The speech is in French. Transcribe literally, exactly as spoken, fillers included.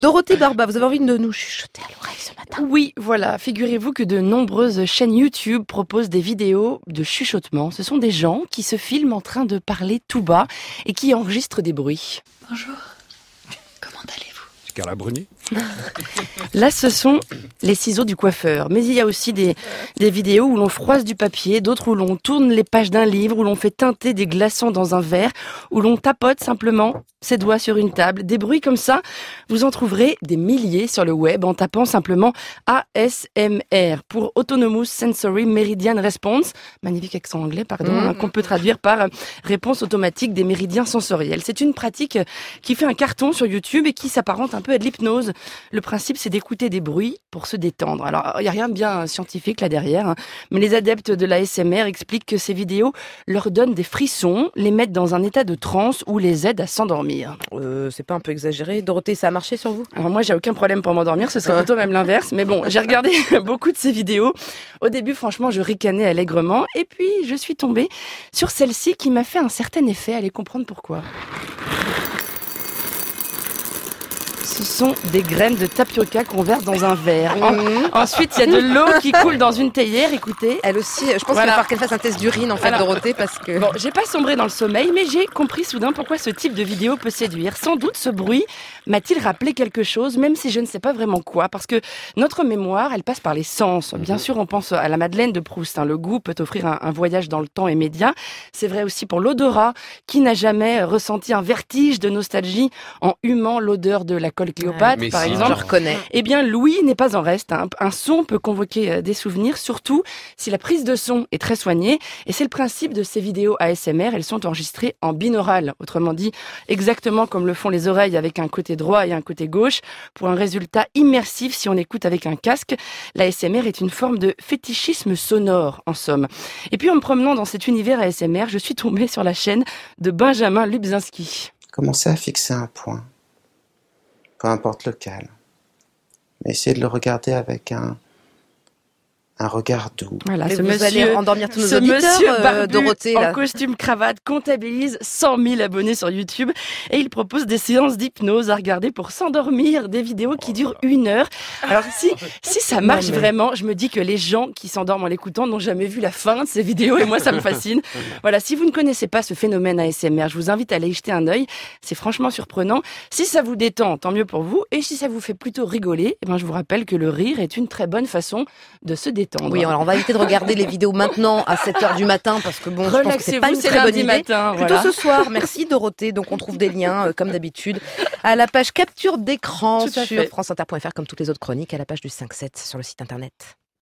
Dorothée Barba, vous avez envie de nous chuchoter à l'oreille ce matin? Oui, voilà. Figurez-vous que de nombreuses chaînes YouTube proposent des vidéos de chuchotement. Ce sont des gens qui se filment en train de parler tout bas et qui enregistrent des bruits. Bonjour, comment allez-vous? Carla Bruni. Là, ce sont les ciseaux du coiffeur. Mais il y a aussi des, des vidéos où l'on froisse du papier, d'autres où l'on tourne les pages d'un livre, où l'on fait teinter des glaçons dans un verre, où l'on tapote simplement ses doigts sur une table. Des bruits comme ça, vous en trouverez des milliers sur le web en tapant simplement A S M R pour Autonomous Sensory Meridian Response. Magnifique accent anglais, pardon, mmh. hein, qu'on peut traduire par réponse automatique des méridiens sensoriels. C'est une pratique qui fait un carton sur YouTube et qui s'apparente un peu à de l'hypnose. Le principe, c'est d'écouter des bruits pour se détendre. Alors, il n'y a rien de bien scientifique là derrière, hein, mais les adeptes de l'A S M R expliquent que ces vidéos leur donnent des frissons, les mettent dans un état de transe ou les aident à s'endormir. Euh, c'est pas un peu exagéré? Dorothée, ça a marché sur vous? Alors moi, j'ai aucun problème pour m'endormir, ce serait plutôt même l'inverse. Mais bon, j'ai regardé beaucoup de ces vidéos. Au début, franchement, je ricanais allègrement. Et puis, je suis tombée sur celle-ci qui m'a fait un certain effet. Allez comprendre pourquoi. Ce sont des graines de tapioca qu'on verse dans un verre. En, ensuite, il y a de l'eau qui coule dans une théière. Écoutez. Elle aussi, je pense voilà. qu'il va falloir qu'elle fasse un test d'urine, en fait, alors, Dorothée, parce que... Bon, j'ai pas sombré dans le sommeil, mais j'ai compris soudain pourquoi ce type de vidéo peut séduire. Sans doute, ce bruit m'a-t-il rappelé quelque chose, même si je ne sais pas vraiment quoi. Parce que notre mémoire, elle passe par les sens. Bien sûr, on pense à la Madeleine de Proust. Hein. Le goût peut offrir un, un voyage dans le temps immédiat. C'est vrai aussi pour l'odorat. Qui n'a jamais ressenti un vertige de nostalgie en humant l'odeur de la colle Cléopâtre, ouais, par si, exemple? Je reconnais. Eh bien, Louis n'est pas en reste. Hein. Un son peut convoquer des souvenirs, surtout si la prise de son est très soignée. Et c'est le principe de ces vidéos A S M R. Elles sont enregistrées en binaural. Autrement dit, exactement comme le font les oreilles avec un côté droit et un côté gauche, pour un résultat immersif si on écoute avec un casque. L'A S M R est une forme de fétichisme sonore, en somme. Et puis, en me promenant dans cet univers A S M R, je suis tombée sur la chaîne de Benjamin Lubzinski. Commencez à fixer un point, peu importe lequel, mais essayez de le regarder avec un, un regard doux. Voilà, mais ce vous monsieur, allez endormir tous nos ce auditeurs, monsieur euh, barbu Dorothée, en là. costume cravate comptabilise cent mille abonnés sur YouTube et il propose des séances d'hypnose à regarder pour s'endormir, des vidéos qui durent une heure. Alors si si ça marche non, mais... vraiment, je me dis que les gens qui s'endorment en l'écoutant n'ont jamais vu la fin de ces vidéos et moi ça me fascine. Voilà, si vous ne connaissez pas ce phénomène A S M R, je vous invite à aller y jeter un œil. C'est franchement surprenant. Si ça vous détend, tant mieux pour vous. Et si ça vous fait plutôt rigoler, eh ben je vous rappelle que le rire est une très bonne façon de se détendre. Oui, alors on va éviter de regarder les vidéos maintenant à sept heures du matin parce que bon, je pense que c'est pas une très bonne idée. Matin, Plutôt voilà. ce soir. Merci Dorothée. Donc on trouve des liens euh, comme d'habitude à la page capture d'écran sur france inter point f r comme toutes les autres chroniques, à la page du cinq sept sur le site internet.